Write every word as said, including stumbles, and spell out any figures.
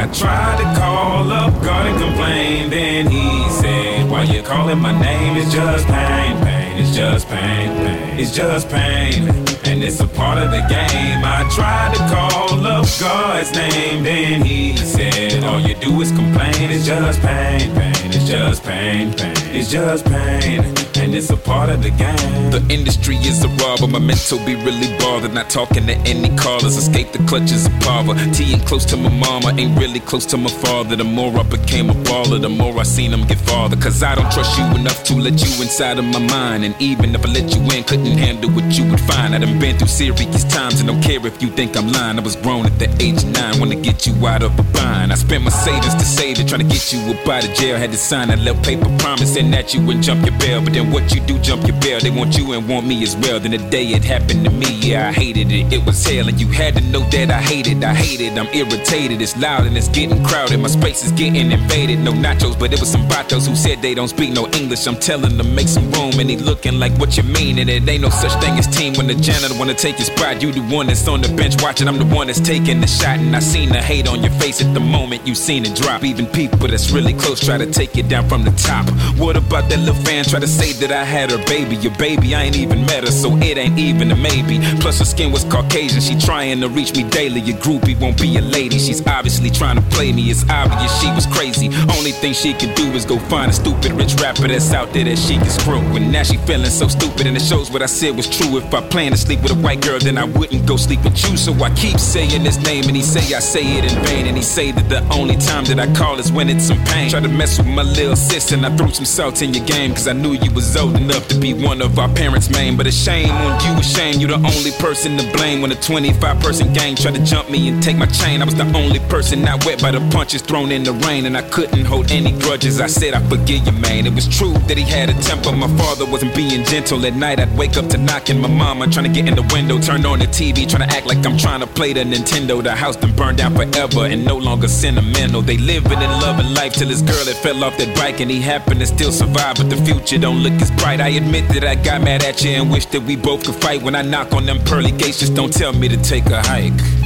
tried to call up God and complain. Then he said, why you calling my name? It's just pain, pain. It's just pain, pain. It's just pain. And it's a part of the game. I tried to call up God's name. Then he said, all you do is complain. It's just pain, pain. It's just pain, pain. It's just pain. And it's a part of the game. The industry is a robber. My mental be really bothered. Not talking to any callers. Escape the clutches of poverty. And close to my mama. Ain't really close to my father. The more I became a baller, the more I seen him get farther. Cause I don't trust you enough to let you inside of my mind. And even if I let you in, couldn't handle what you would find. I done been through serious times and don't care if you think I'm lying. I was grown at the age of nine. Wanna get you out of a bind. I spent my savings to save it. Trying to get you up out of jail. Had to sign that little paper promising that you wouldn't jump your bail. But then what you do, jump your bail. They want you and want me as well. Then the day it happened to me, yeah, I hated it. It was hell and you had to know that I hate it. I hate it, I'm irritated. It's loud and it's getting crowded. My space is getting invaded. No nachos, but it was some vatos who said they don't speak no English. I'm telling them make some room and he looking like what you mean. And it ain't no such thing as team. When the janitor wanna take your spot, you the one that's on the bench watching. I'm the one that's taking the shot. And I seen the hate on your face at the moment you seen it drop. Even people that's really close try to take it down from the top. What about that little fan try to say that I had her baby? Your baby, I ain't even met her, so it ain't even a maybe. Plus her skin was Caucasian, she trying to reach me daily. Your groupie won't be a lady, she's obviously trying to play me. It's obvious she was crazy. Only thing she could do is go find a stupid rich rapper that's out there that she can screw. And now she feeling so stupid and it shows what I said was true. If I plan to sleep with a white girl, then I wouldn't go sleep with you. So I keep saying his name and he say I say it in vain. And he say that the only time that I call is when it's in pain. Try to mess with my little sis and I threw some salt in your game. Cause I knew you was old enough to be one of our parents' main. But a shame on you, a shame you the only person to blame. When a twenty-five person gang tried to jump me and take my chain, I was the only person not wet by the punches thrown in the rain. And I couldn't hold any grudges, I said I forgive you, man. It was true that he had a temper, my father wasn't being gentle. At night I'd wake up to knocking my mama, trying to get in the window, turned on the T V, trying to act like I'm trying to play the Nintendo. The house done burned down forever and no longer sentimental. They living and loving life till this girl that fell off that bike and he happened to still survive, but the future don't look as bright. I admit that I got mad at you and wish that we both could fight. When I knock on them pearly gates, just don't tell me to take a hike.